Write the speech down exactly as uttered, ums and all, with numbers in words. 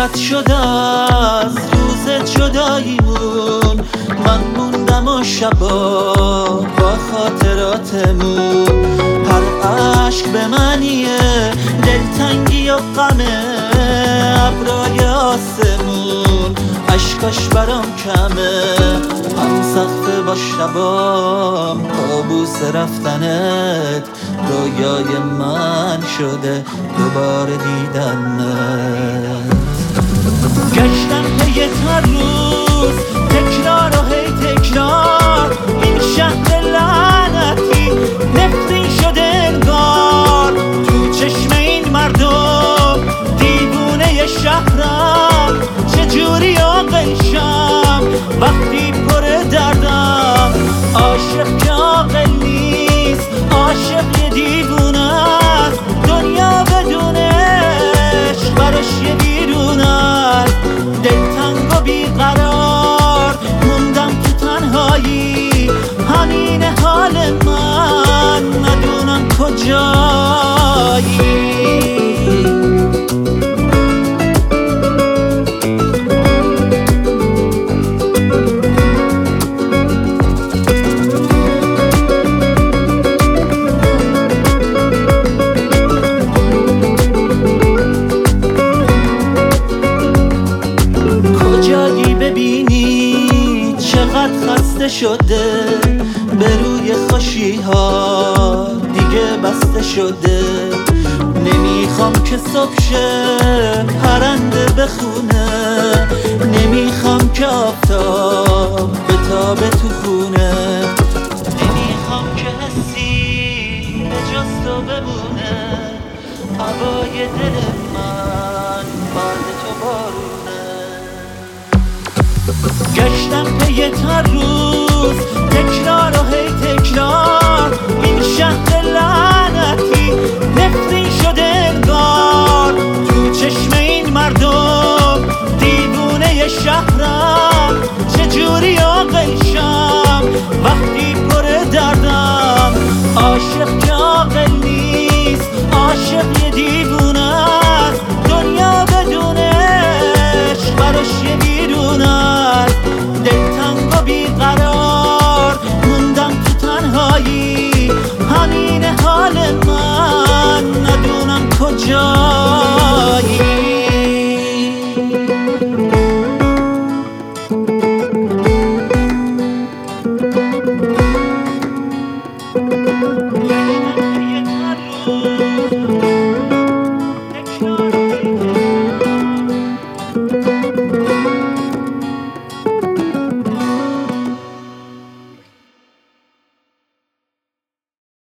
رد شد از روز جداییمون، من موندم و شبا با خاطراتمون. هر عشق به معنیه دلتنگی و غمه، ابرای آسمون عشقاش برام کمه. هم سقف با شبام کابوس رفتنت، رویای من شده دوباره دیدنت. گشتم پی هر روز تکرار و هی تکرار، این شهر لعنتی نفرین شده انگار. تو چشم این مردم دیوونه شهرم، چجوری عاقل شم وقتی پر دردم. عاشق که عاقل نیست، عاشق یه دیوونه است. دنیا بدون عشق براش یه بیرون است. دلتنگ و بیقرار موندم تو تنهایی، همین حال من ندونم کجایی. ببینی چقدر خسته شده، به روی خوشی ها دیگه بسته شده. نمیخوام که صبح شه پرنده بخونه، نمیخوام که آفتاب بتابه تو خونه. نمیخوام که حسی به جز تو بمونه، هوای دل من بعد تو بارونه. گشتم پی هر روز تکرار و هی تکرار، این شهر لعنتی نفرین شده انگار. تو چشم این مردم دیوونه شهرم، چجوری عاقل شم وقتی پر دردم. عاشق